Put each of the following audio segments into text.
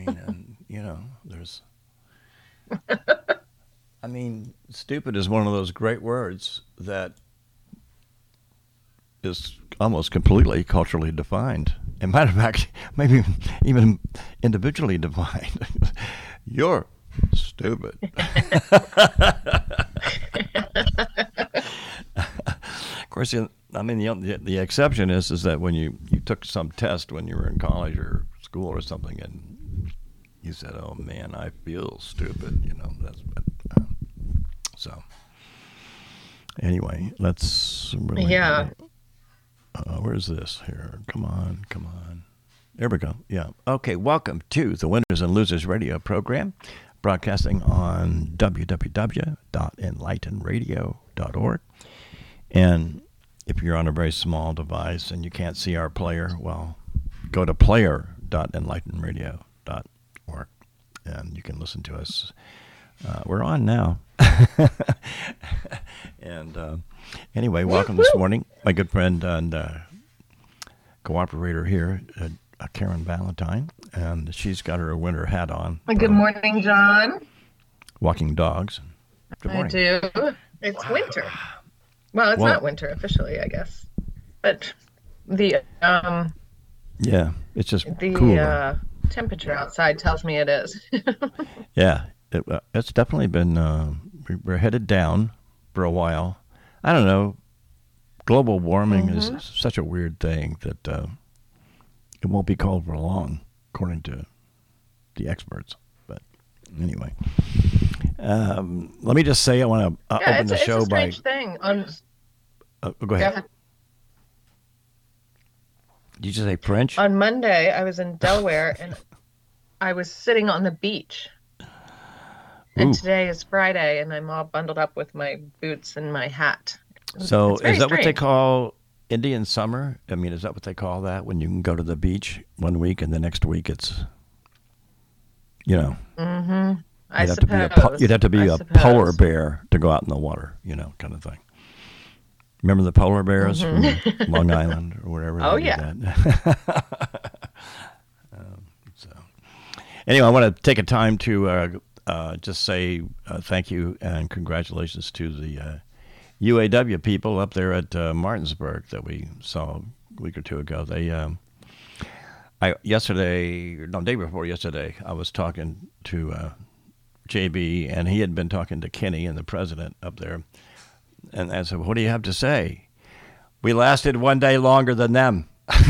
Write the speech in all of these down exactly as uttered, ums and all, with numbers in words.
And, you know, there's, I mean, stupid is one of those great words that is almost completely culturally defined. And matter of fact, maybe even individually defined. You're stupid. Of course, I mean, the, the exception is is that when you, you took some test when you were in college or school or something, and you said, "Oh man, I feel stupid," you know. That's uh, so. Anyway, let's. Really, Yeah. Uh, where's this here? Come on, come on. There we go. Yeah. Okay. Welcome to the Winners and Losers Radio program, broadcasting on w w w dot enlighten radio dot org. And if you're on a very small device and you can't see our player, well, go to player dot enlighten radio dot org and you can listen to us. Uh, we're on now. and uh, anyway, welcome this morning. My good friend and uh, cooperator here, uh, uh, Karen Valentine, and she's got her winter hat on. Good morning, John. Walking dogs. Good morning. I do. It's winter. Well, it's Well- not winter officially, I guess, but the um Yeah, it's just the cooler. uh, temperature outside tells me it is. Yeah, it, uh, it's definitely been, uh, we- we're headed down for a while. I don't know. Global warming Mhm. is such a weird thing that uh, it won't be called for long, according to the experts. But anyway, um, let me just say I want to uh, yeah, open it's, the a- it's show a by. strange thing. On Uh, go ahead. Did you just say French? on Monday, I was in Delaware and I was sitting on the beach. And Ooh. today is Friday, and I'm all bundled up with my boots and my hat. So It's very is that what they strange. call Indian summer? I mean, is that what they call that when you can go to the beach one week and the next week it's, you know, Mm-hmm. I you'd have suppose. to be a po- you'd have to be I a suppose. polar bear to go out in the water, you know, kind of thing. Remember the polar bears from Long Island or wherever? Oh, they did yeah. that? um, so, anyway, I want to take a time to uh, uh, just say uh, thank you and congratulations to the uh, U A W people up there at uh, Martinsburg that we saw a week or two ago. They, um, I yesterday, no, day before yesterday, I was talking to uh, J B, and he had been talking to Kenny and the president up there. And I said, "What do you have to say?" We lasted one day longer than them.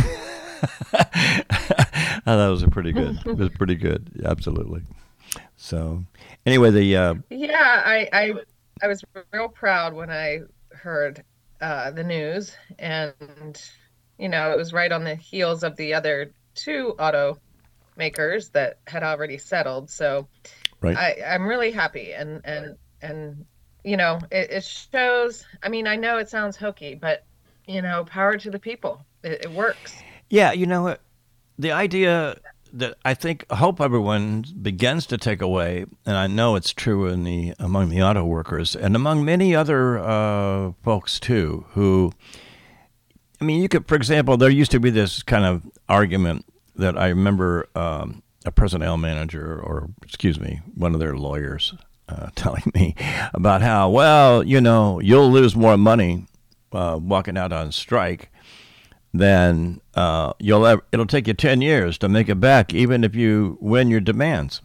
I thought it was pretty good. It was pretty good, absolutely. So, anyway, the uh, Yeah, I, I I was real proud when I heard uh, the news, and you know, it was right on the heels of the other two automakers that had already settled. So right, I, I'm really happy, and and and you know, it, it shows. I mean, I know it sounds hokey, but you know, power to the people. It, it works. yeah, you know what, the idea that I think I hope everyone begins to take away, and I know it's true in the among the auto workers and among many other uh, folks too, who, I mean, you could, for example, there used to be this kind of argument that I remember um, a personnel manager, or excuse me, one of their lawyers uh, telling me about how, well, you know, you'll lose more money uh, walking out on strike than uh, you'll ever. It'll take you ten years to make it back, even if you win your demands.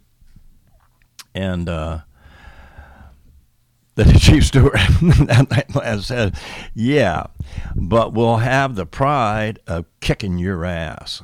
And uh, the chief steward has said, "Yeah, but we'll have the pride of kicking your ass."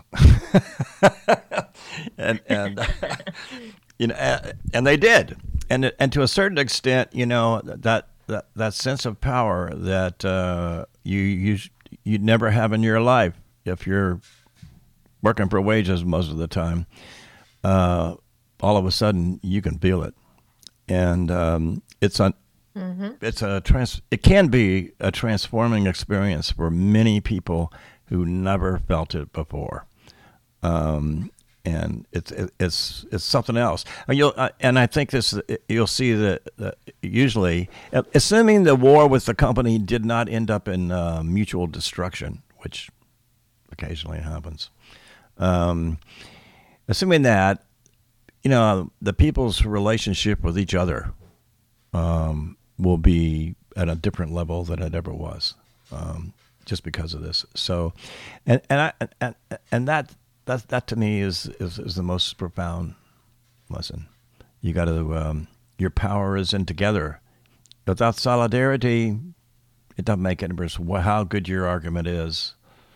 and and you know, and, and they did, and and to a certain extent, you know, that that, that sense of power that uh, you you you'd never have in your life if you're working for wages most of the time. Uh, all of a sudden, you can feel it, and um, it's a Mm-hmm. it's a trans. It can be a transforming experience for many people who never felt it before. Um, and it's it's it's something else. And you'll uh, and I think this you'll see that, that usually, assuming the war with the company did not end up in uh, mutual destruction, which occasionally happens. Um, assuming that, you know, the people's relationship with each other um, will be at a different level than it ever was, um, just because of this. So, and and I and and that that that to me is is, is the most profound lesson. You got to um, your power is in together. Without solidarity, it doesn't make any difference how good your argument is.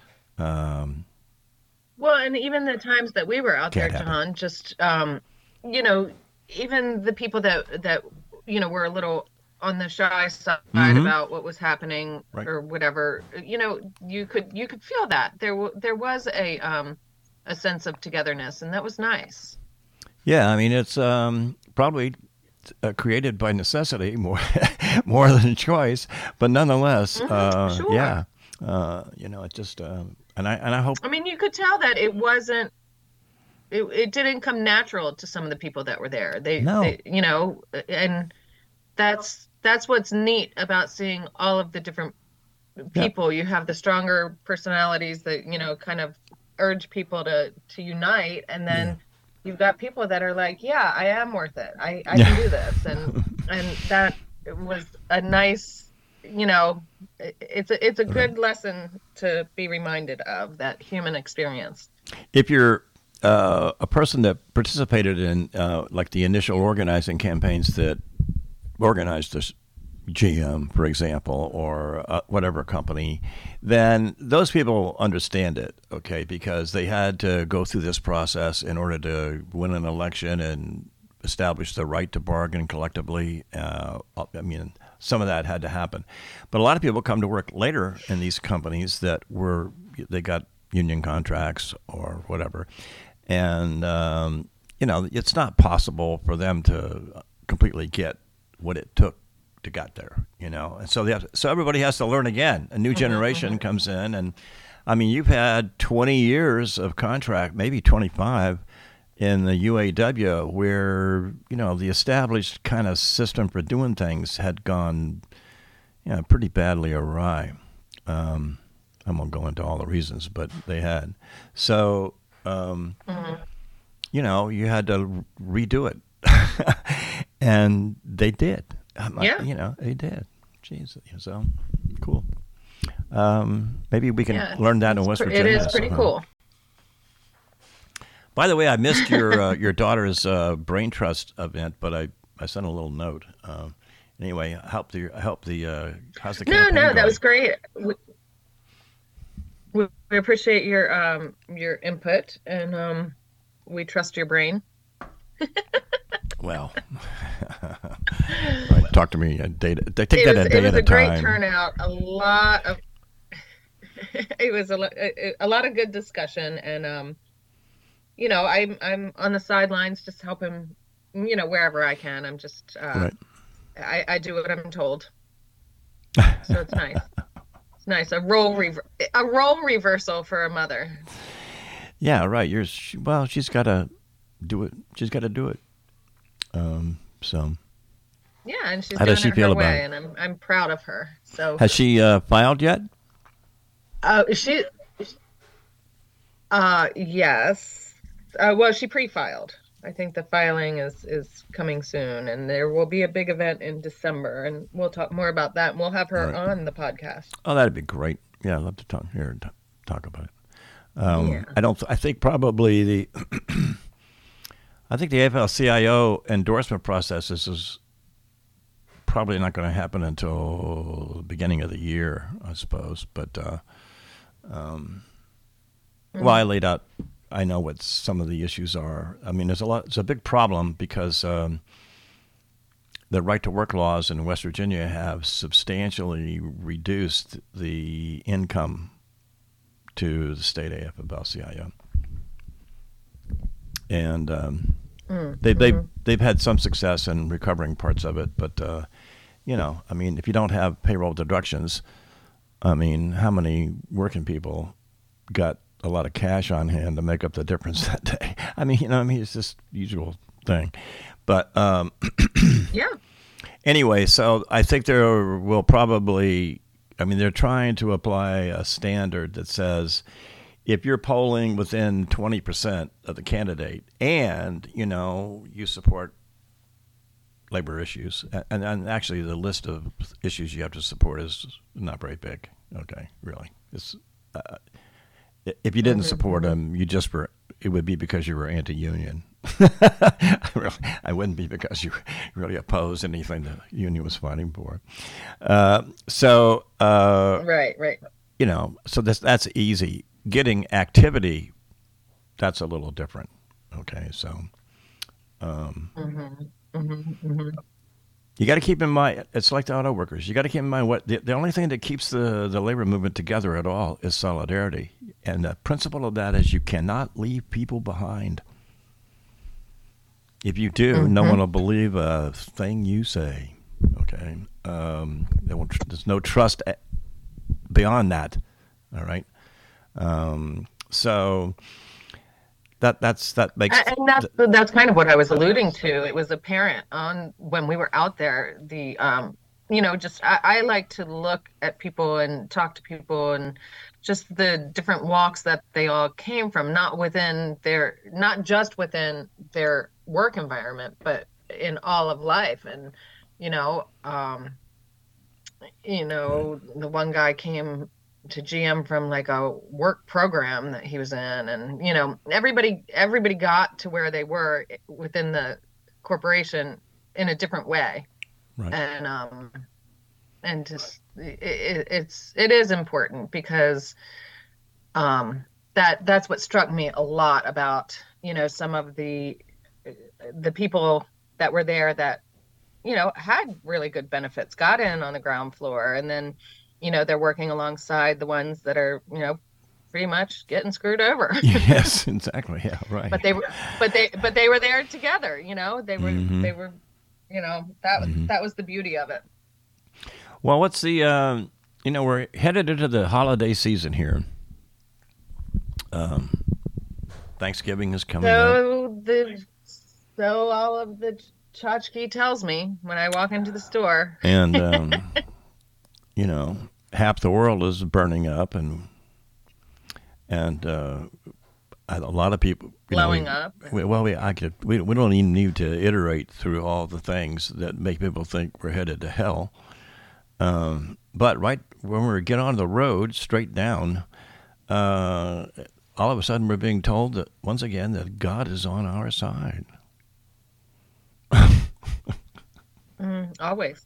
Um, Well, and even the times that we were out there, Can't happen. John, just um, you know, even the people that that you know were a little on the shy side Mhm. about what was happening Right. or whatever, you know, you could you could feel that there w there was a um a sense of togetherness, and that was nice. Yeah, I mean it's um, probably uh, created by necessity more more than choice, but nonetheless, Hmm, uh, sure. yeah, uh, you know, it just uh, and I and I hope I mean, you could tell that it wasn't it, it didn't come natural to some of the people that were there. They no, they you know, and that's that's what's neat about seeing all of the different yeah, people. You have the stronger personalities that, you know, kind of urge people to to unite, and yeah, then you've got people that are like, yeah, I am worth it. I I can yeah, do this. And and that was a nice, you know, it- it's a it's a right. good lesson to be reminded of that human experience. If you're uh, a person that participated in uh, like the initial organizing campaigns that organized this G M, for example, or uh, whatever company, then those people understand it, okay, because they had to go through this process in order to win an election and establish the right to bargain collectively. Uh, I mean, some of that had to happen. But a lot of people come to work later in these companies that were, they got union contracts or whatever. And, um, you know, it's not possible for them to completely get what it took to get there, you know. And so they have, so everybody has to learn again. A new Hmm, generation hmm. comes in, and I mean, you've had twenty years of contract, maybe twenty-five in the U A W, where you know the established kind of system for doing things had gone, you know, pretty badly awry. Um, I won't go into all the reasons, but they had. So, um, Hmm. you know, you had to redo it, and they did. Um, I- Yeah, You know, they did. Jeez, so cool. Um, maybe we can yeah, it's learn that in it's West pre- it Virginia is pretty somehow. cool. By the way, I missed your uh, your daughter's uh, brain trust event, but I, I sent a little note. Um, anyway, I hope the I hope the uh, how's the No, campaign no, that going? was great. We, we we appreciate your um your input, and um we trust your brain. Well, right, talk to me a day. They take It that was a it day was at a a great time. turnout. A lot of it was a, lo- a a lot of good discussion, and um you know, I'm I'm on the sidelines just helping, you know, wherever I can. I'm just uh Right. I I do what I'm told. So it's nice. It's nice. A role rever a role reversal for a mother. Yeah, right. You're she, well. She's got to do it. She's got to do it. Um, so, Yeah, and she's how does doing she it feel her about way, it? and I'm I'm proud of her. So Has she uh, filed yet? uh she uh yes. Uh well, she pre-filed. I think the filing is is coming soon, and there will be a big event in December, and we'll talk more about that, and we'll have her Right. on the podcast. Oh, that'd be great. Yeah, I'd love to talk here and t- talk about it. Um, Yeah. I don't. I think probably the. I think the A F L C I O endorsement process is, is probably not going to happen until the beginning of the year, I suppose. But uh, um, well, I Mm. laid out. I know what some of the issues are. I mean, there's a lot. It's a big problem because um, the right to work laws in West Virginia have substantially reduced the income to the state A F L C I O, and um, Mm. they they Hmm. they've had some success in recovering parts of it. But uh, you know, I mean, if you don't have payroll deductions, I mean, how many working people got a lot of cash on hand to make up the difference that day? I mean, you know, I mean, it's just usual thing. But um, Yeah. anyway, so I think there will probably. I mean, they're trying to apply a standard that says if you're polling within twenty percent of the candidate and, you know, you support labor issues, and, and actually the list of issues you have to support is not very big. Okay, really. It's, uh, if you didn't support them, you just were, it would be because you were anti-union. I, really, I wouldn't be because you really opposed anything the union was fighting for. Uh, so, uh, right, right. You know, so that's, that's easy. Getting activity, that's a little different. Okay, so um, mm-hmm. Mm-hmm. Mm-hmm. you got to keep in mind, it's like the auto workers. You got to keep in mind what the, the only thing that keeps the, the labor movement together at all is solidarity. And the principle of that is you cannot leave people behind. If you do, mm-hmm. no one will believe a thing you say. Okay, um, there won't, there's no trust beyond that. All right. Um, so that that's that makes and that's that's kind of what I was alluding to. It was apparent on when we were out there. The um, you know, just I, I like to look at people and talk to people and just the different walks that they all came from, not within their, not just within their work environment, but in all of life. And you know, um, you know, the one guy came to G M from like a work program that he was in, and you know, everybody everybody got to where they were within the corporation in a different way. Right. And um and just it, it's it is important because um that that's what struck me a lot about, you know, some of the the people that were there that, you know, had really good benefits, got in on the ground floor, and then, you know, they're working alongside the ones that are, you know, pretty much getting screwed over. Yes, exactly. Yeah, right. But they were, but they, but they were there together. You know, they were, mm-hmm. they were, you know, that mm-hmm. that was the beauty of it. Well, what's the, uh, you know, we're headed into the holiday season here. Um, Thanksgiving is coming so up. The, so all of the tchotchke tells me when I walk into the store. And, um, you know, half the world is burning up, and and uh, a lot of people blowing know, we, up. We, well, we I could we we don't even need to iterate through all the things that make people think we're headed to hell. Um, but right when we get on the road straight down, uh, all of a sudden we're being told that once again that God is on our side. mm, always.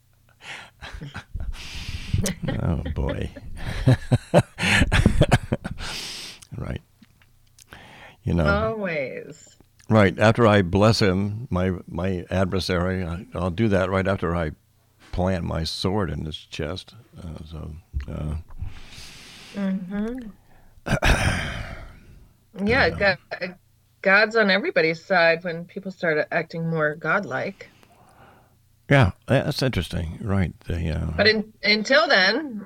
Oh boy. Right. You know. Always. Right. After I bless him, my my adversary, I, I'll do that right after I plant my sword in his chest. Uh, so. Uh, mm-hmm. Yeah, uh, God, God's on everybody's side when people start acting more godlike. Yeah, that's interesting. Right. The, uh, but in, until then.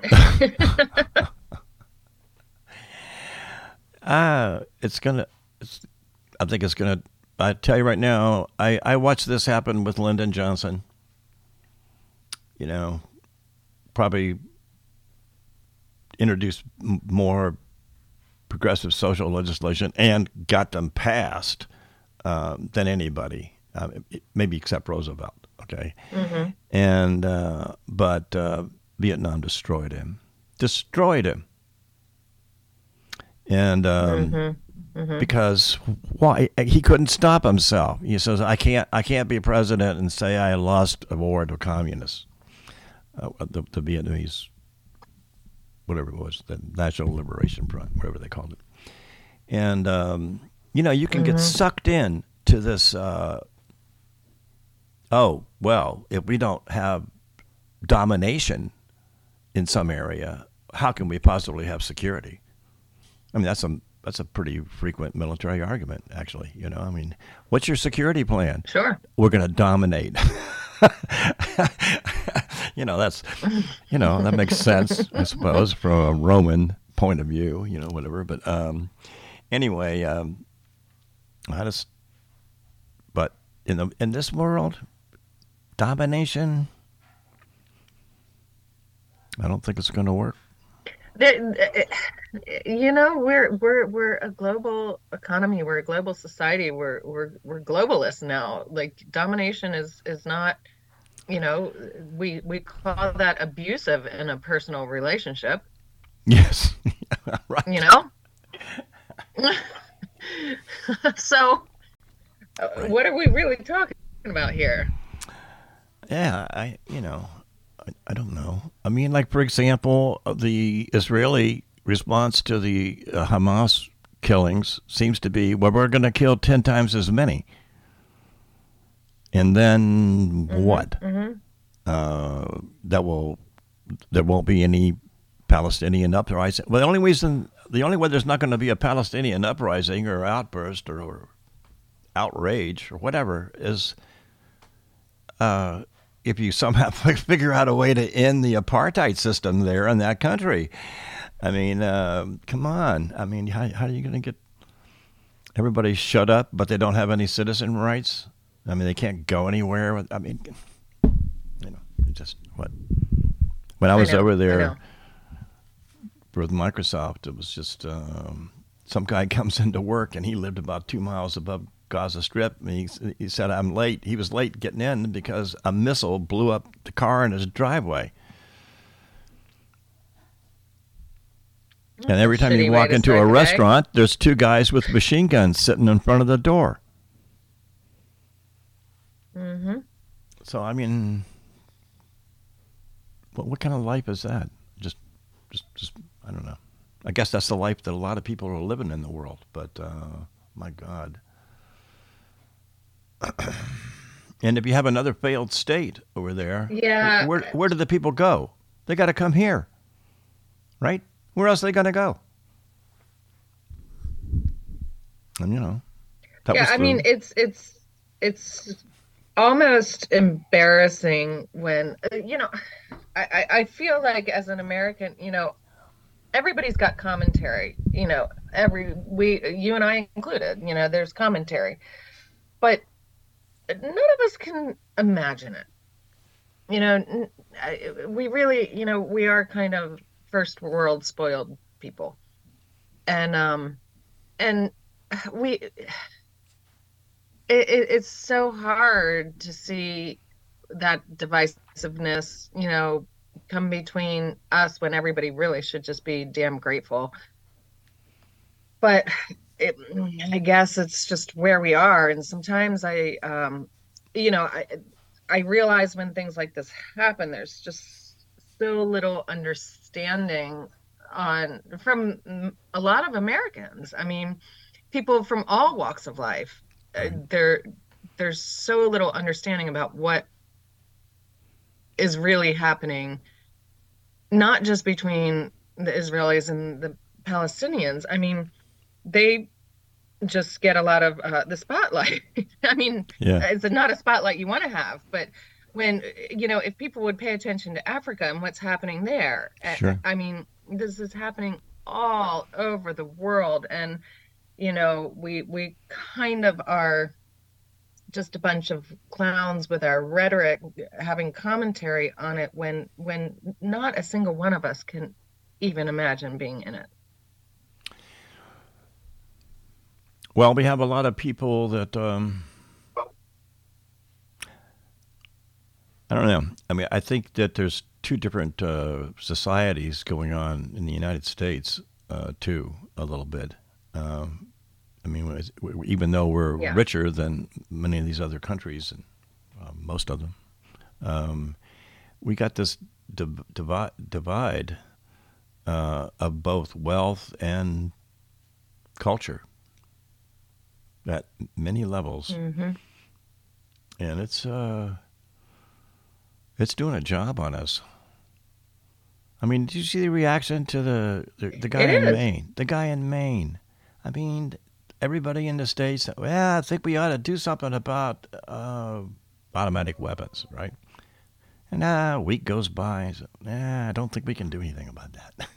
uh, it's going to, I think it's going to, I tell you right now, I, I watched this happen with Lyndon Johnson. You know, probably introduced m- more progressive social legislation and got them passed um, than anybody, uh, maybe except Roosevelt. Okay, mm-hmm. and uh, but uh, Vietnam destroyed him, destroyed him, and um, mm-hmm. Mm-hmm. because why he couldn't stop himself. He says, "I can't, I can't be president and say I lost a war to communists, uh, the, the Vietnamese, whatever it was, the National Liberation Front, whatever they called it." And um, you know, you can mm-hmm. get sucked in to this. Uh, Oh, well, if we don't have domination in some area, how can we possibly have security? I mean, that's a that's a pretty frequent military argument, actually. You know, I mean, what's your security plan? Sure. We're going to dominate. You know, that's, you know, that makes sense, I suppose, from a Roman point of view, you know, whatever. But um, anyway, um, I just, but in the in this world, domination, I don't think it's going to work. There- You know, we're we're we're a global economy. We're a global society. We're we're we're globalists now. Like domination is is not, you know, we we call that abusive in a personal relationship, Yes, you right. know? So, uh, Right. what are we really talking about here? Yeah, I, you know, I, I don't know. I mean, like, for example, uh, the Israeli response to the uh, Hamas killings seems to be, well, we're going to kill ten times as many. And then Hmm. what? Hmm. Uh, that will, there won't be any Palestinian uprising. Well, the only reason, the only way there's not going to be a Palestinian uprising or outburst or, or outrage or whatever is uh, if you somehow figure out a way to end the apartheid system there in that country. I mean, uh, come on. I mean, how, how are you going to get everybody shut up, but they don't have any citizen rights? I mean, they can't go anywhere. I mean, you know, just what? When I I was know, over I there know. with Microsoft, it was just um, some guy comes into work and he lived about two miles above Gaza Strip. And he, he said, I'm late. He was late getting in because a missile blew up the car in his driveway. And That's a every time you shitty way walk to into start a the day. restaurant, there's two guys with machine guns sitting in front of the door. Hmm. So, I mean, what, what kind of life is that? Just, just, just, I don't know. I guess that's the life that a lot of people are living in the world. But, uh, my God. And if you have another failed state over there, Yeah, where where do the people go? They got to come here, right? Where else are they going to go? And you know, that yeah. was I mean, true. it's it's it's almost embarrassing when, uh, you know, I, I I feel like as an American, you know, everybody's got commentary, you know, every we you and I included, you know, there's commentary, but none of us can imagine it. You know, n- I- we really, you know, we are kind of first world spoiled people. And um and we it, it, it's so hard to see that divisiveness, you know, come between us when everybody really should just be damn grateful. But it, I guess it's just where we are. And sometimes I, um, you know, I, I realize when things like this happen, there's just so little understanding on from a lot of Americans. I mean, people from all walks of life. Uh, Right. there, there's so little understanding about what is really happening, not just between the Israelis and the Palestinians. I mean, they just get a lot of uh, the spotlight. I mean, Yeah. it's not a spotlight you want to have, but when, you know, if people would pay attention to Africa and what's happening there, I, Sure. I mean, this is happening all over the world. And, you know, we we kind of are just a bunch of clowns with our rhetoric having commentary on it when when not a single one of us can even imagine being in it. Well, we have a lot of people that um, I don't know. I mean, I think that there's two different uh, societies going on in the United States uh, too, a little bit. Um, I mean, even though we're Yeah. richer than many of these other countries, and uh, most of them, um, we got this div- divide, divide uh, of both wealth and culture at many levels, Hmm. and it's uh, it's doing a job on us. I mean, did you see the reaction to the the, the guy It in is. Maine? The guy in Maine. I mean, everybody in the states. Well, I think we ought to do something about uh, automatic weapons, right? And uh, a week goes by. So, nah, I don't think we can do anything about that.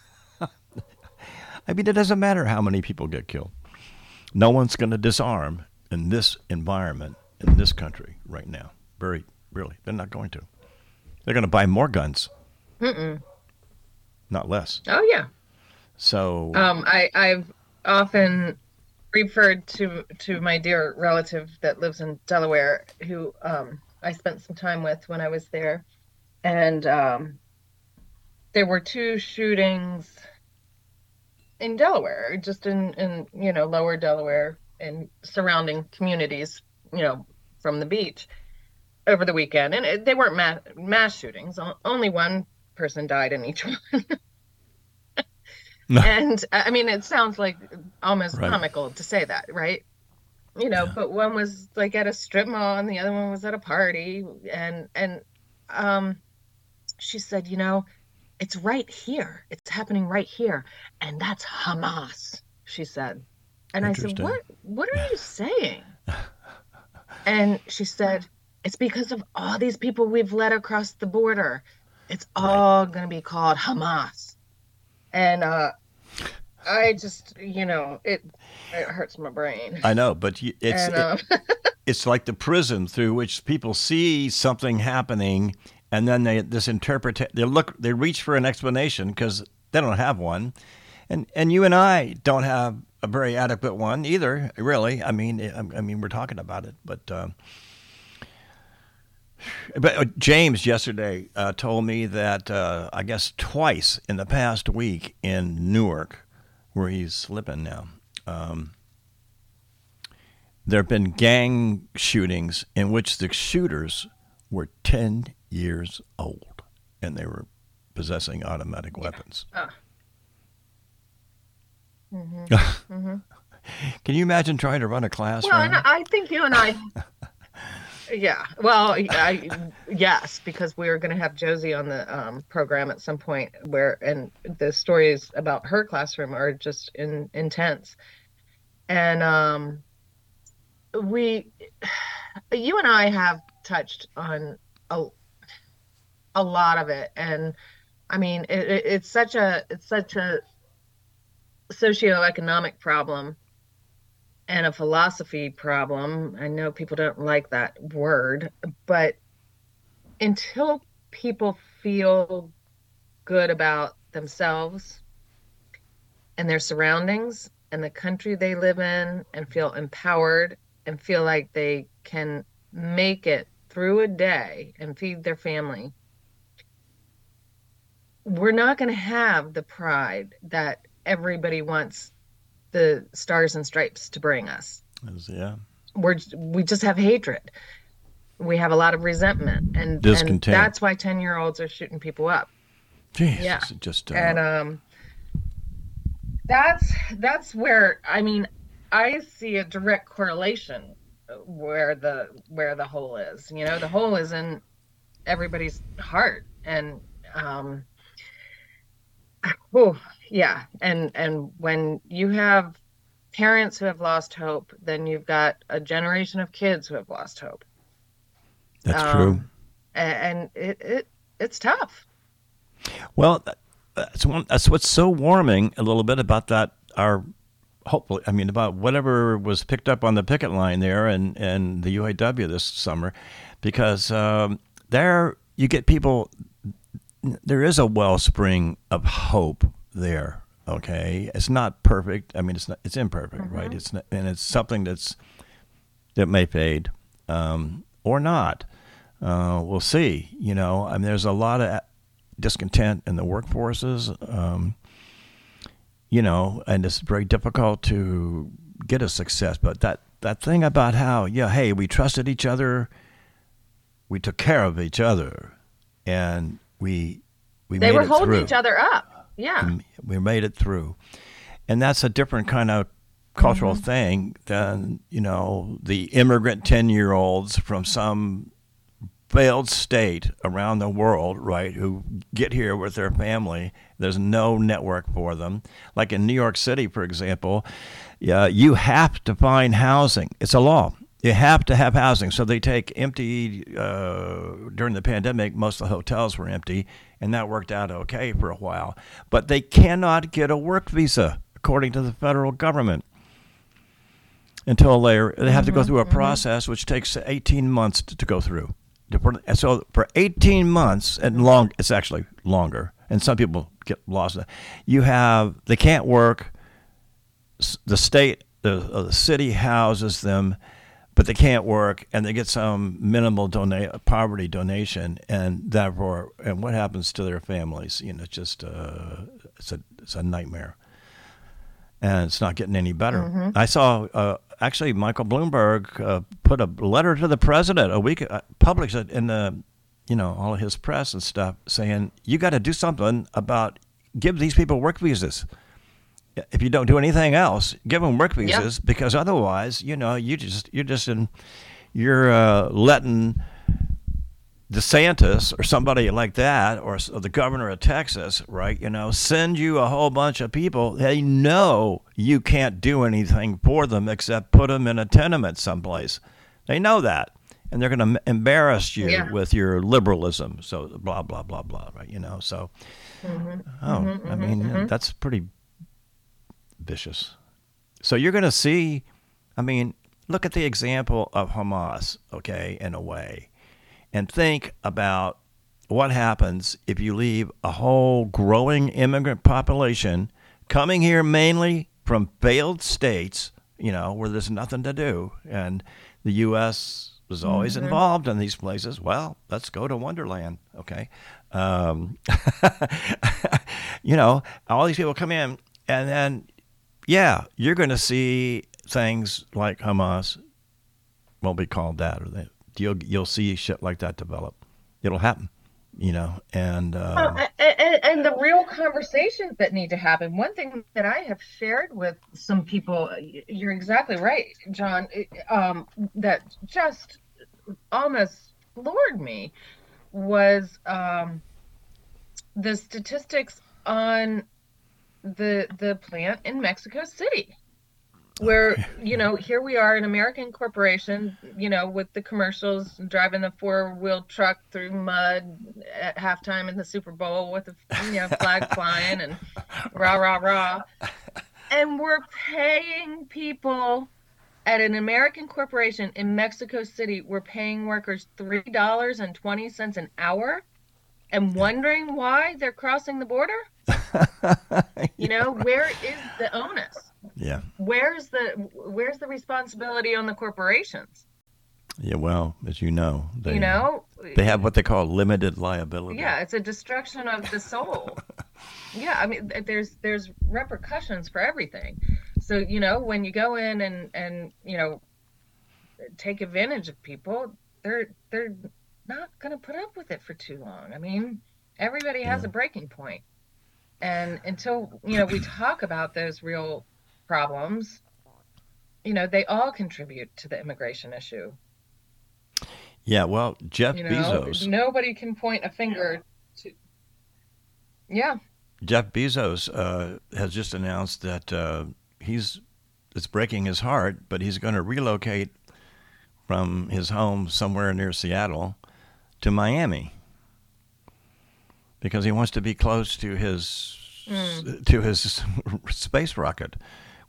I mean, it doesn't matter how many people get killed. No one's going to disarm in this environment in this country right now. Very, really, they're not going to. They're going to buy more guns. Mm-mm. not less. Oh yeah. So, Um, I I've often referred to to my dear relative that lives in Delaware, who um, I spent some time with when I was there, and um, there were two shootings in Delaware, just in in you know lower Delaware and surrounding communities, you know, from the beach over the weekend, and it, they weren't mass mass shootings. Only one person died in each one. And I mean, it sounds like almost right. comical to say that, right? You know, Yeah. but one was like at a strip mall and the other one was at a party. And and um she said, you know, it's right here. It's happening right here. And that's Hamas, she said. And I said, Interesting. What what are you saying? And she said, it's because of all these people we've let across the border. It's all gonna be called Hamas. And uh, I just, you know, it it hurts my brain. I know, but you- it's And it, um, it's like the prism through which people see something happening, and then they this interpret they look they reach for an explanation because they don't have one, and and you and I don't have a very adequate one either. Really, I mean, I, I mean, we're talking about it, but. Um, But James yesterday uh, told me that uh, I guess twice in the past week in Newark, where he's living now, um, there have been gang shootings in which the shooters were ten years old and they were possessing automatic weapons. uh, hmm hmm Can you imagine trying to run a well, and classroom? I think you and I, yeah, well, I, yes, because we're going to have Josie on the um, program at some point where, and the stories about her classroom are just in, intense. And um, we, you and I have touched on a, a lot of it. And I mean, it, it, it's such a, it's such a socioeconomic problem and a philosophy problem. I know people don't like that word, but until people feel good about themselves and their surroundings and the country they live in and feel empowered and feel like they can make it through a day and feed their family, we're not going to have the pride that everybody wants the stars and stripes to bring us. Yeah. We're we just have hatred. We have a lot of resentment, and, and Discontent. that's why ten year olds are shooting people up. Jeez, Yeah. it's just uh, And um, that's that's where I mean I see a direct correlation where the where the hole is. You know, the hole is in everybody's heart, and um, oh yeah, and and when you have parents who have lost hope, then you've got a generation of kids who have lost hope. that's Um, true. and it, it it's tough. Well, that- that's one. That's what's so warming a little bit about that. Our hopefully, I mean, about whatever was picked up on the picket line there and and the U A W this summer, because um, there you get people. There is a wellspring of hope there. Okay, it's not perfect. I mean, it's not. It's imperfect, right? It's not, and it's something that's that may fade um, or not. Uh, we'll see. You know, I mean, there's a lot of discontent in the workforces, um, you know, and it's very difficult to get a success. But that, that thing about how, yeah, hey, we trusted each other, we took care of each other, and we we They made were it holding through. each other up. Yeah. We made it through, and that's a different kind of cultural thing than, you know, the immigrant ten-year-olds from some failed state around the world, right, who get here with their family. There's no network for them. Like in New York City, for example, yeah, you have to find housing. It's a law. You have to have housing. So they take empty, uh, during the pandemic, most of the hotels were empty, and that worked out okay for a while. But they cannot get a work visa, according to the federal government, until they they have to go through a process which takes eighteen months to, to go through. And so for eighteen months and long, it's actually longer, and some people get lost. You have they can't work. The state, the, uh, the city houses them, but they can't work, and they get some minimal donate poverty donation, and therefore, and what happens to their families? You know, it's just uh, it's a it's a nightmare, and it's not getting any better. Mm-hmm. I saw uh, actually Michael Bloomberg uh, put a letter to the president a week, uh, published it in the, you know, all of his press and stuff, saying you got to do something about give these people work visas. If you don't do anything else, give them work visas, yep. because otherwise, you know, you just you're just in you're uh, letting DeSantis or somebody like that, or, or the governor of Texas, right? You know, send you a whole bunch of people. They know you can't do anything for them except put them in a tenement someplace. They know that, and they're going to embarrass you yeah. with your liberalism. So blah blah blah blah, right? You know, so mm-hmm. oh, mm-hmm, I mean, mm-hmm. that's pretty vicious. So you're going to see, I mean, look at the example of Hamas, okay, in a way, and think about what happens if you leave a whole growing immigrant population coming here mainly from failed states, you know, where there's nothing to do. And the U S was always mm-hmm. involved in these places. Well, let's go to Wonderland, okay? Um, you know, all these people come in, and then yeah, you're going to see things like Hamas won't be called that, or they, you'll you'll see shit like that develop. It'll happen, you know, and, uh, oh, and and the real conversations that need to happen. One thing that I have shared with some people, you're exactly right, John, um, that just almost floored me was um, the statistics on the the plant in Mexico City, where, you know, here we are, an American corporation, you know, with the commercials, driving the four-wheel truck through mud at halftime in the Super Bowl with the, you know, flag flying and rah, rah, rah. And we're paying people at an American corporation in Mexico City, we're paying workers three dollars and twenty cents an hour and wondering why they're crossing the border? You know, where is the onus? Yeah. Where's the where's the responsibility on the corporations? Yeah, well, as you know, they, you know, they have what they call limited liability. Yeah, it's a destruction of the soul. Yeah, I mean, there's there's repercussions for everything. So, you know, when you go in and and you know, take advantage of people, they're they're not going to put up with it for too long. I mean, everybody has yeah. a breaking point. And until, you know, we talk about those real problems, you know, they all contribute to the immigration issue. Yeah, well, Jeff you know, Bezos. Nobody can point a finger to. Yeah. Jeff Bezos uh, has just announced that uh, he's, it's breaking his heart, but he's going to relocate from his home somewhere near Seattle to Miami, because he wants to be close to his mm. to his space rocket,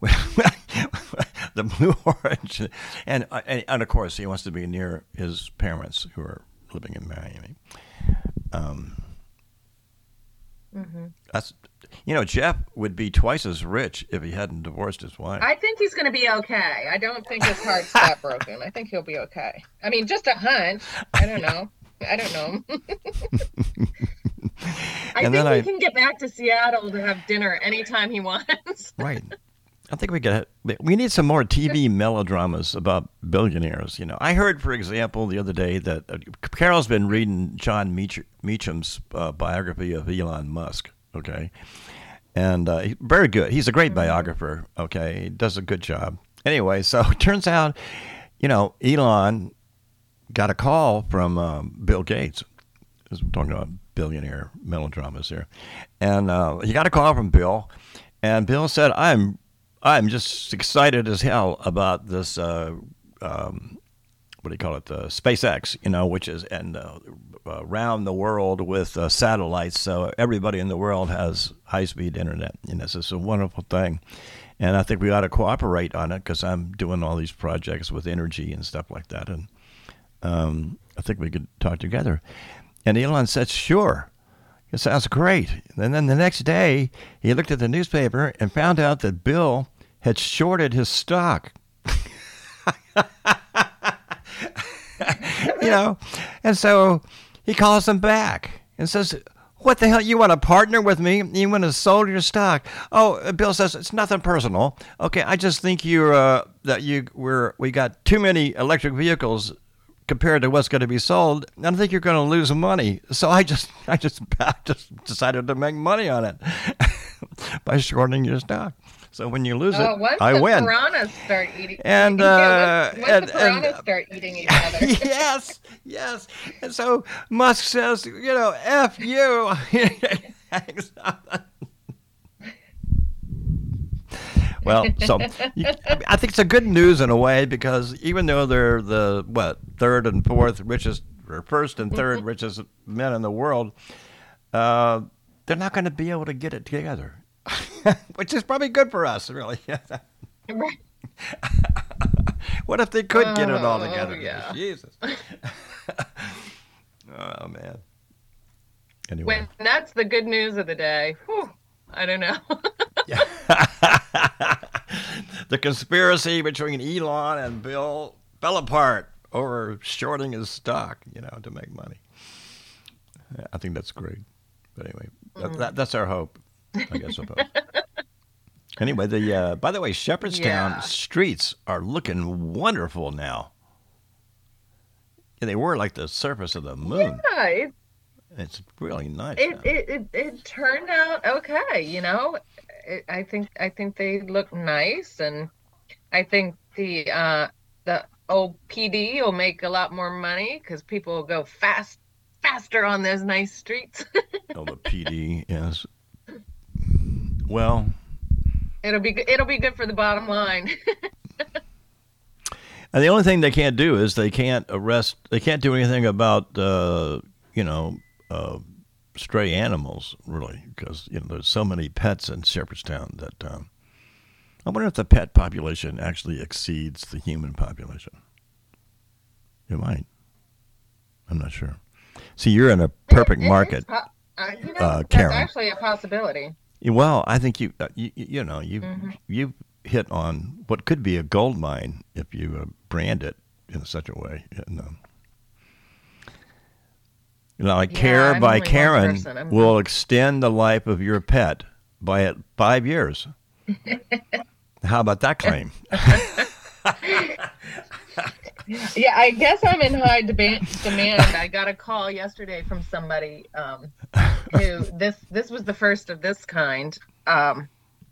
the Blue Origin, and, and and of course he wants to be near his parents who are living in Miami. Um, mm-hmm. That's, you know, Jeff would be twice as rich if he hadn't divorced his wife. I think he's going to be okay. I don't think his heart's that broken. I think he'll be okay. I mean, just a hunch. I don't know. I don't know. I and think he I, can get back to Seattle to have dinner anytime he wants. Right. I think we get we need some more T V melodramas about billionaires. You know, I heard, for example, the other day that uh, Carol's been reading John Meach, Meacham's uh, biography of Elon Musk. Okay, and uh, very good. He's a great biographer. Okay, he does a good job. Anyway, so it turns out, you know, Elon got a call from um, Bill Gates. We're talking about billionaire melodramas here, and uh, he got a call from Bill, and Bill said, "I'm, I'm just excited as hell about this. Uh, um, what do you call it? Uh, SpaceX, you know, which is and uh, around the world with uh, satellites, so everybody in the world has high-speed internet. You know, so it's a wonderful thing." And I think we ought to cooperate on it because I'm doing all these projects with energy and stuff like that, and um, I think we could talk together. And Elon said, sure. It sounds great. And then the next day, he looked at the newspaper and found out that Bill had shorted his stock. You know, and so he calls him back and says, "What the hell? You want to partner with me? You want to sold your stock?" Oh, Bill says, "It's nothing personal. Okay, I just think you're uh, that you we're we got too many electric vehicles compared to what's going to be sold. And I think you're going to lose money. So I just I just I just decided to make money on it by shorting your stock. So when you lose Oh, it, once I the win." piranhas start eating, And, yeah, uh, once, once and- the piranhas and- start eating each other. Yes, yes. And so Musk says, you know, F you. Hangs up. Well, so you, I think it's a good news in a way, because even though they're the, what, third and fourth richest, or first and third richest men in the world, uh, they're not going to be able to get it together, which is probably good for us, really. Right. What if they could get it all Oh, together? yeah. Jesus. Oh, man. Anyway. When that's the good news of the day. Whew, I don't know. Yeah. The conspiracy between Elon and Bill fell apart over shorting his stock, you know, to make money. I think that's great. But anyway, that, that, that's our hope, I guess. Suppose. Anyway, the uh, by the way, Shepherdstown Yeah. streets are looking wonderful now. Yeah, they were like the surface of the moon. Yeah, it, It's really nice. it, now. it, it, it turned out okay, you know. It, I think I think they look nice, and I think the uh, the old P D will make a lot more money because people will go fast faster on those nice streets. Oh, the P D, yes. Well, It'll be good- it'll be good for the bottom line. and the only thing they can't do is they can't arrest. They can't do anything about, uh, you know, uh, stray animals, really, because you know there's so many pets in Shepherdstown that um, I wonder if the pet population actually exceeds the human population. It might. I'm not sure. See, you're in a perfect It- it- market. it's po- uh, you know, uh, that's Karen. actually a possibility. Well, I think you, uh, you, you know, you Mhm. you hit on what could be a gold mine if you uh, brand it in such a way. And, um, you know, like Yeah, Care I'm by only one Karen person. I'm- will extend the life of your pet by it five years. How about that claim? Yeah, I guess I'm in high deba- demand. I got a call yesterday from somebody um, who this this was the first of this kind um,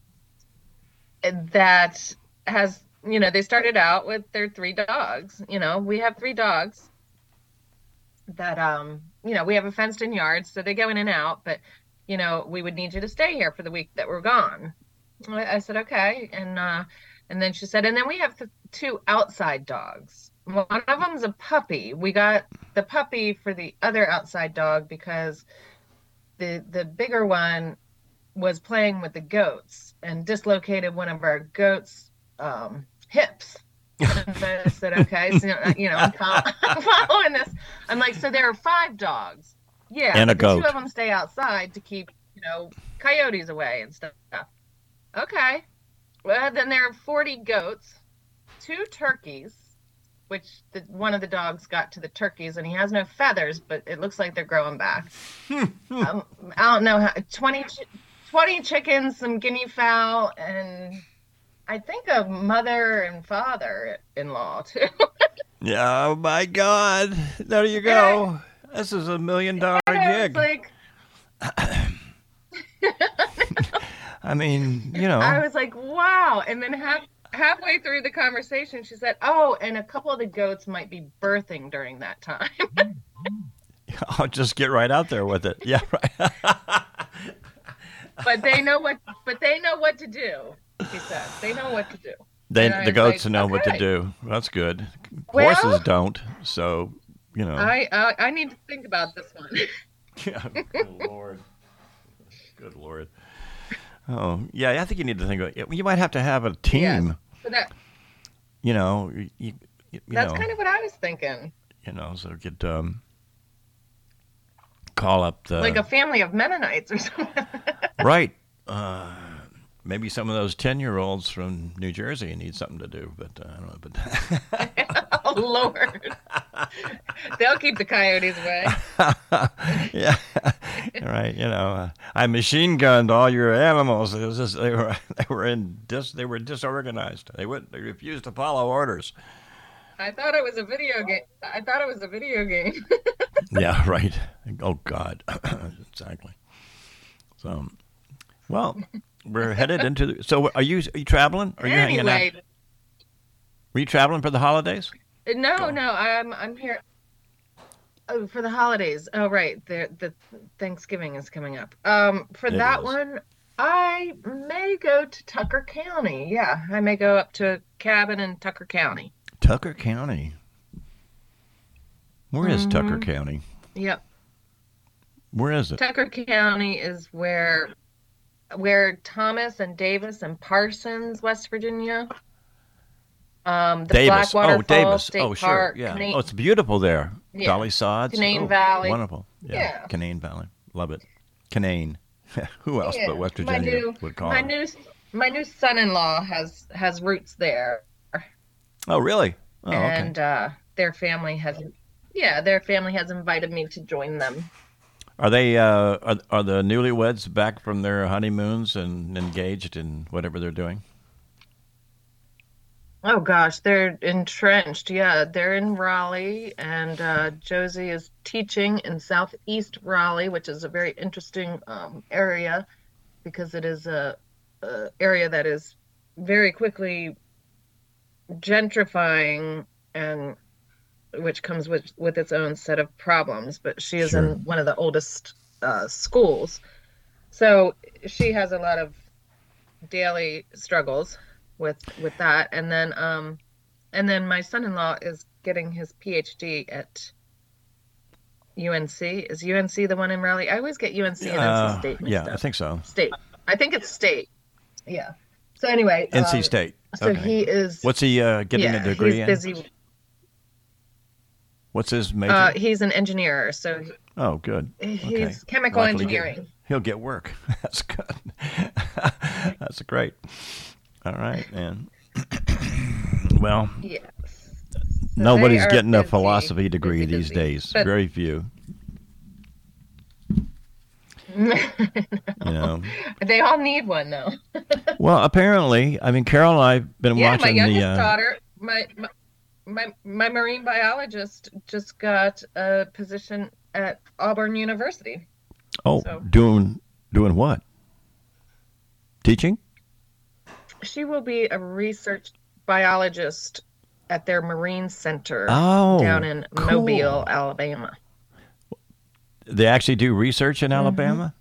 that has, you know, they started out with their three dogs. You know, we have three dogs that um, you know, we have a fenced in yard, so they go in and out, but you know, we would need you to stay here for the week that we're gone. I, I said okay, and uh, and then she said, and then we have th- two outside dogs. One of them's a puppy. We got the puppy for the other outside dog because the the bigger one was playing with the goats and dislocated one of our goats' um, hips. And I said, okay, so you know, I'm, follow- I'm following this. I'm like, so there are five dogs, yeah, And a but the two goat. of them stay outside to keep, you know, coyotes away and stuff. Okay, well then there are forty goats, two turkeys, which the, one of the dogs got to the turkeys, and he has no feathers, but it looks like they're growing back. um, I don't know how twenty, chi- twenty chickens, some guinea fowl, and I think a mother and father-in-law too. Yeah, oh my God. There you go. This is a million dollar And I was gig. like, I mean, you know. I was like, wow. And then half halfway through the conversation, she said, "Oh, and a couple of the goats might be birthing during that time." I'll just get right out there with it. Yeah, right. But they know what. But they know what to do. She said they know what to do. They, And I the was goats like, know what to okay. do. That's good. Well- Horses don't. So, you know. I uh, I need to think about this one. Yeah, good Lord. Good Lord. Oh, yeah, I think you need to think about it. You might have to have a team, Yes. So that you know. You, you, you that's know, kind of what I was thinking. you know, so get um, call up the like a family of Mennonites or something. right. Uh, maybe some of those ten-year-olds from New Jersey need something to do, but uh, I don't know. But Oh Lord, they'll keep the coyotes away. yeah, right. You know, uh, I machine gunned all your animals. It was just they were they were in dis they were disorganized. They would they refused to follow orders. I thought it was a video game. I thought it was a video game. Yeah, right. Oh God, exactly. So, well, we're headed into. The, so, are you are you traveling? Are you Anyway, hanging out? Were you traveling for the holidays? no, no, I'm I'm here. Oh, for the holidays. Oh, right. The the Thanksgiving is coming up. Um, for It that is. one, I may go to Tucker County. Yeah, I may go up to a cabin in Tucker County. Tucker County. Where is Tucker hmm County? Yep. Where is it? Tucker County is where where Thomas and Davis and Parsons, West Virginia. Um, the Davis. Blackwater Oh, Falls Davis. State Oh, sure. Park, Yeah. Canaan, Oh, it's beautiful there. yeah, Dolly Sods. Canaan Oh, Valley. wonderful. Yeah. Yeah, Canaan Valley. Love it. Canaan. Who else but yeah. West My Virginia new would call my it? new my new son-in-law has has roots there, Oh, really? Oh, okay. and uh, their family has, yeah, their family has invited me to join them. Are they uh, are, are the newlyweds back from their honeymoons and engaged in whatever they're doing? Oh gosh, they're entrenched. Yeah, they're in Raleigh, and uh, Josie is teaching in Southeast Raleigh, which is a very interesting um, area because it is a, a area that is very quickly gentrifying, and which comes with with its own set of problems. But she is Sure. in one of the oldest uh, schools, so she has a lot of daily struggles with with that. And then um and then my son-in-law is getting his PhD at U N C. Is U N C the one in Raleigh? I always get U N C and N C Uh, State mixed yeah, I up. think so. State. I think it's state. Yeah. So anyway, N C um State. so Okay. he is, What's he uh, getting a yeah, degree he's in? busy. What's his Uh major? he's an engineer, so Oh, good. he- Okay. he's chemical Likely get engineering. he'll get work. That's good. That's great. All right, man. Well, Yes. So they nobody's are getting a busy, philosophy degree busy, these busy. days. But Very few. You know. they all need one though. Well, apparently, I mean, Carol and I've been Yeah, my watching the. youngest Uh, daughter, my, my my my marine biologist just got a position at Auburn University. oh, So doing doing what? Teaching? she will be a research biologist at their marine center down Oh, in Mobile, cool. Alabama. They actually do research in hmm Alabama.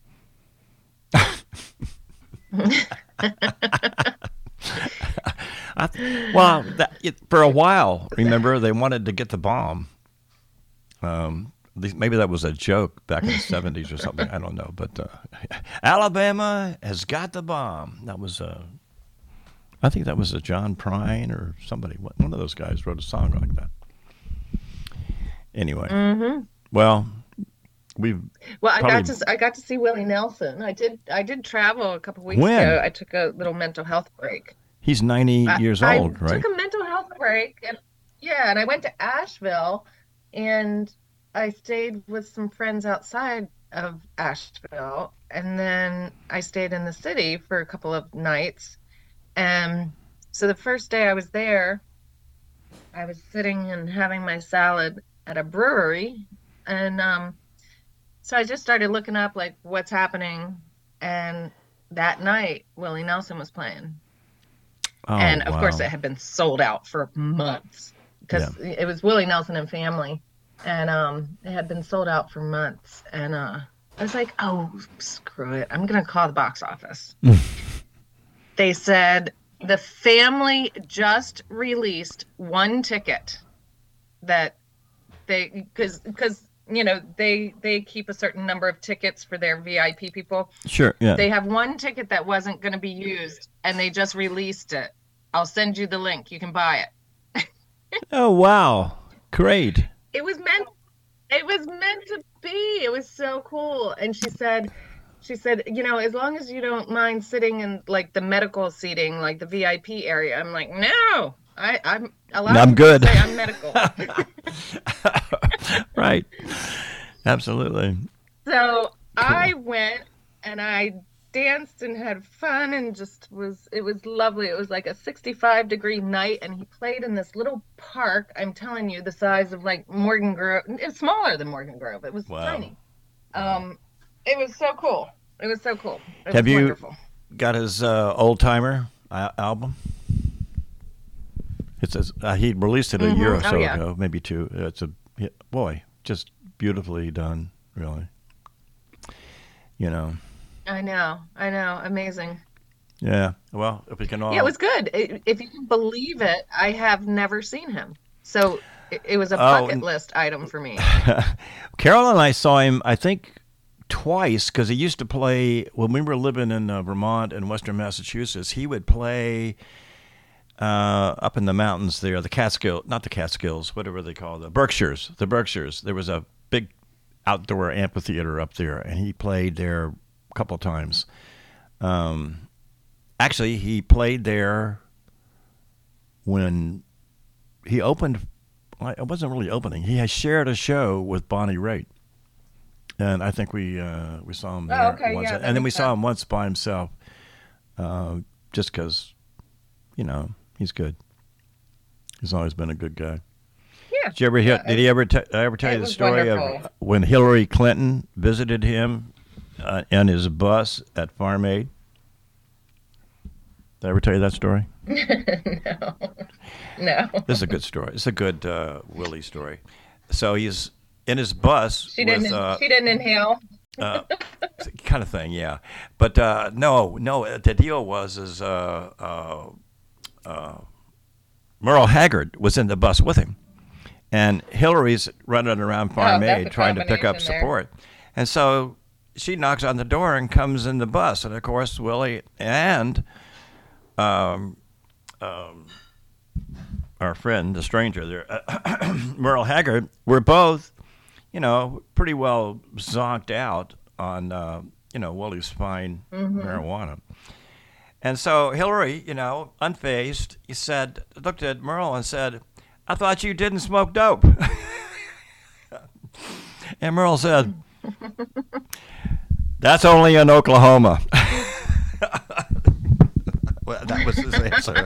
I, th- well, that, it, for a while, remember they wanted to get the bomb. Um, at least maybe that was a joke back in the seventies or something. I don't know, but uh, Alabama has got the bomb. That was, uh, I think that was a John Prine or somebody. One of those guys wrote a song like that. Anyway, hmm well, we've Well, I got probably to I got to see Willie Nelson. I did I did travel a couple weeks when ago. I took a little mental health break. he's ninety I, years I old, took right? a mental health break, and yeah, and I went to Asheville, and I stayed with some friends outside of Asheville, and then I stayed in the city for a couple of nights. And so the first day I was there, I was sitting and having my salad at a brewery, and um, so I just started looking up like what's happening, and that night Willie Nelson was playing. Oh, And of course, wow. it had been sold out for months Yeah. because it was Willie Nelson and Family, and um, it had been sold out for months. And uh, I was like, "Oh, screw it! I'm gonna call the box office." They said the Family just released one ticket that they because because you know they they keep a certain number of tickets for their V I P people. Sure, yeah. They have one ticket that wasn't going to be used, and they just released it. I'll send you the link. You can buy it. Oh, wow. Great. It was meant. It was meant to V. It was so cool. And she said, she said, you know, as long as you don't mind sitting in like the medical seating, like the V I P area. I'm like, no, I, I'm allowed I'm to good. say I'm medical. Right. Absolutely. So I went and I danced and had fun and just was, it was lovely. It was like a sixty-five degree night and he played in this little park. I'm telling you, the size of like Morgan Grove. It's smaller than Morgan Grove. It was Wow. tiny. Um, it was so cool. It was so cool. It Have was you wonderful. got his uh, Old Timer uh, album? It's a, uh, he released it a Mm-hmm. year or so Oh, yeah. ago, maybe two. It's a boy, just beautifully done, really. You know. I know. I know. Amazing. Yeah. Well, if we can all. Yeah, it was good. I- If you can believe it, I have never seen him. So it, it was a Oh, bucket n- list item for me. Carol and I saw him, I think, twice because he used to play when we were living in uh, Vermont and Western Massachusetts. He would play uh, up in the mountains there, the Catskills, not the Catskills, whatever they call the Berkshires. The Berkshires. There was a big outdoor amphitheater up there, and he played there a couple of times. Um, actually, he played there when he opened. well, It wasn't really opening. He had shared a show with Bonnie Raitt. And I think we uh, we saw him there Oh, okay, once, yeah, that and then we makes saw sense. him once by himself, uh, just because, you know, he's good. He's always been a good guy. Yeah. Did you ever hear? Yeah, Did he ever? T- ever tell it you the was story of wonderful. when Hillary Clinton visited him uh, in his bus at Farm Aid? Did I ever tell you that story? No. No. This is a good story. It's a good uh, Willie story. So he's in his bus She with. didn't Uh, she didn't inhale. uh, kind of thing, yeah. But uh, no, no. The deal was is uh, uh, uh, Merle Haggard was in the bus with him, and Hillary's running around Farm Oh, that's Aid a trying to pick up combination there. support, and so she knocks on the door and comes in the bus, and of course Willie and um, um, our friend, the stranger there, Merle Haggard, were both, you know, pretty well zonked out on, uh, you know, Willie's fine Mm-hmm. marijuana. And so Hillary, you know, unfazed, he said, looked at Merle and said, I thought you didn't smoke dope. And Merle said, that's only in Oklahoma. Well, that was his answer.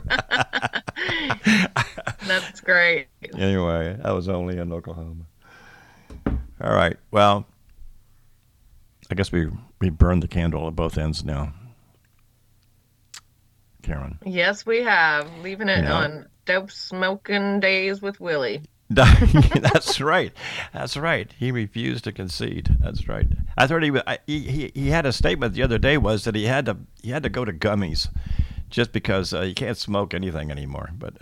That's great. Anyway, that was only in Oklahoma. All right. Well, I guess we we burned the candle at both ends now, Karen. Yes, we have. Leaving it Yeah. on dope smoking days with Willie. That's right. That's right. He refused to concede. That's right. I thought he, was, I, he he he had a statement the other day was that he had to he had to go to gummies, just because uh, you can't smoke anything anymore. But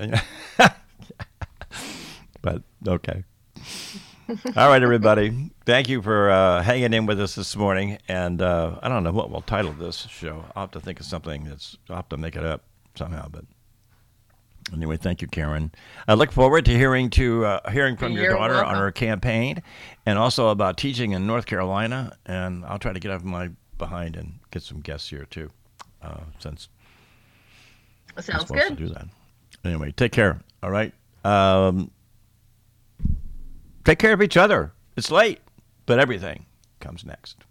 but okay. All right, everybody. Thank you for uh, hanging in with us this morning. And uh, I don't know what we'll title this show. I'll have to think of something that's. I'll have to make it up somehow. But anyway, thank you, Karen. I look forward to hearing to uh, hearing from your You're daughter on welcome. her campaign, and also about teaching in North Carolina. And I'll try to get off my behind and get some guests here too, uh, since I'm Sounds supposed good. to do that. Anyway, take care. All right. Um, take care of each other. It's late, but everything comes next.